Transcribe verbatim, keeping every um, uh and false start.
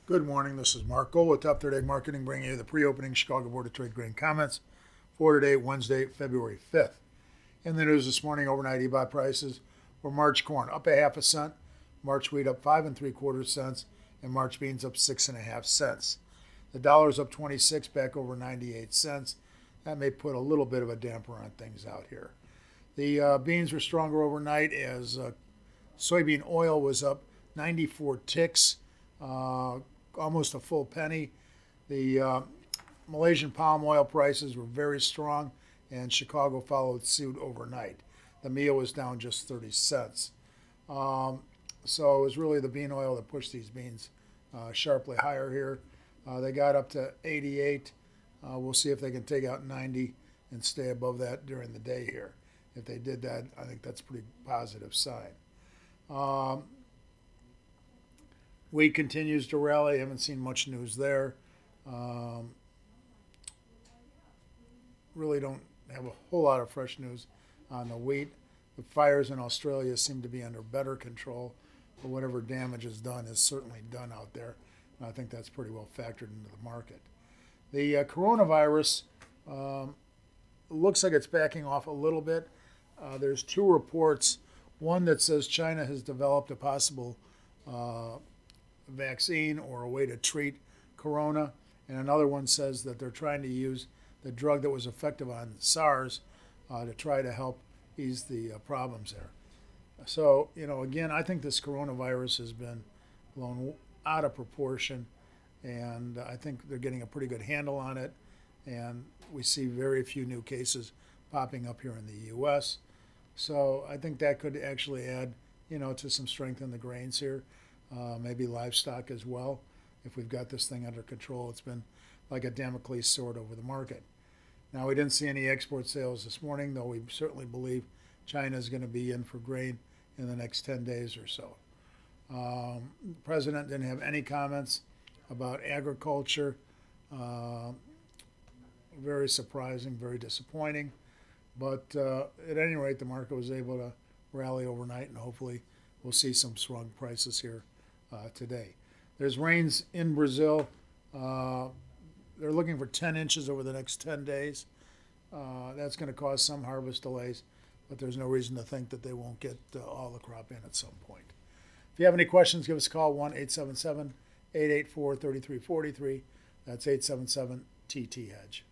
Good morning. This is Mark Gold with Top thirty Ag Marketing, bringing you the pre-opening Chicago Board of Trade grain comments for today, Wednesday, February fifth. In the news this morning, overnight E B O T prices were March corn up a half a cent, March wheat up five and three quarters cents, and March beans up six and a half cents. The dollar's up twenty-six, back over ninety-eight cents. That may put a little bit of a damper on things out here. The uh, beans were stronger overnight as uh, soybean oil was up ninety-four ticks, uh, almost a full penny. The uh, Malaysian palm oil prices were very strong, and Chicago followed suit overnight. The meal was down just thirty cents. Um, so it was really the bean oil that pushed these beans uh, sharply higher here. Uh, they got up to eighty-eight. Uh, we'll see if they can take out ninety and stay above that during the day here. If they did that, I think that's a pretty positive sign. Um, wheat continues to rally. Haven't seen much news there. Um, really don't have a whole lot of fresh news on the wheat. The fires in Australia seem to be under better control, but whatever damage is done is certainly done out there. And I think that's pretty well factored into the market. The uh, coronavirus um, looks like it's backing off a little bit. Uh, there's two reports, one that says China has developed a possible uh, vaccine or a way to treat corona, and another one says that they're trying to use the drug that was effective on SARS uh, to try to help ease the uh, problems there. So, you know, again, I think this coronavirus has been blown out of proportion, and I think they're getting a pretty good handle on it, and we see very few new cases popping up here in the U S So I think that could actually add, you know, to some strength in the grains here, uh, maybe livestock as well. If we've got this thing under control, it's been like a Damocles sword over the market. Now, we didn't see any export sales this morning, though we certainly believe China is going to be in for grain in the next ten days or so. Um, the president didn't have any comments about agriculture. Uh, very surprising, very disappointing. But uh, at any rate, the market was able to rally overnight, and hopefully we'll see some strong prices here uh, today. There's rains in Brazil. Uh, they're looking for ten inches over the next ten days. Uh, that's going to cause some harvest delays, but there's no reason to think that they won't get uh, all the crop in at some point. If you have any questions, give us a call, one eight seven seven, eight eight four, three three four three. That's eight seven seven T T Hedge.